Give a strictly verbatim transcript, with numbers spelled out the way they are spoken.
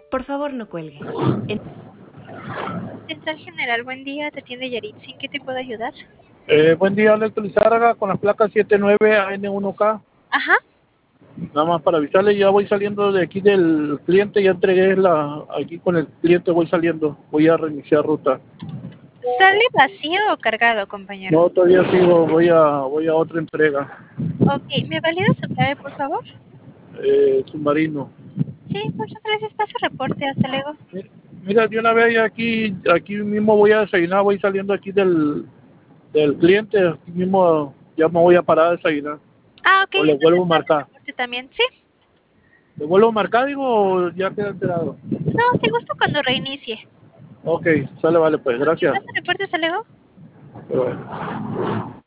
Por favor, no cuelgue. En- Central General, buen día, te atiende Yaritza, ¿en qué te puedo ayudar? Eh, buen día, Alex Lizárraga, con la placa siete nueve A N uno K. Ajá, Nada más para avisarle, ya voy saliendo de aquí del cliente, ya entregué la, aquí con el cliente voy saliendo, voy a reiniciar ruta. ¿sale vacío o cargado, compañero? No, todavía sigo, voy a, voy a otra entrega. Ok, ¿me valida su clave, por favor? Eh, submarino. Sí, muchas gracias, paso reporte, hasta luego. Mira, de una vez aquí, aquí mismo voy a desayunar, voy saliendo aquí del, del cliente, aquí mismo ya me voy a parar a desayunar. Ah, ok, O le entonces vuelvo a paso marcar. reporte también, ¿sí? ¿Le vuelvo a marcar, digo, o ya queda enterado? No, te gusto cuando reinicie. Ok, sale, vale, pues, Ok, gracias. paso reporte, hasta luego. Pero bueno.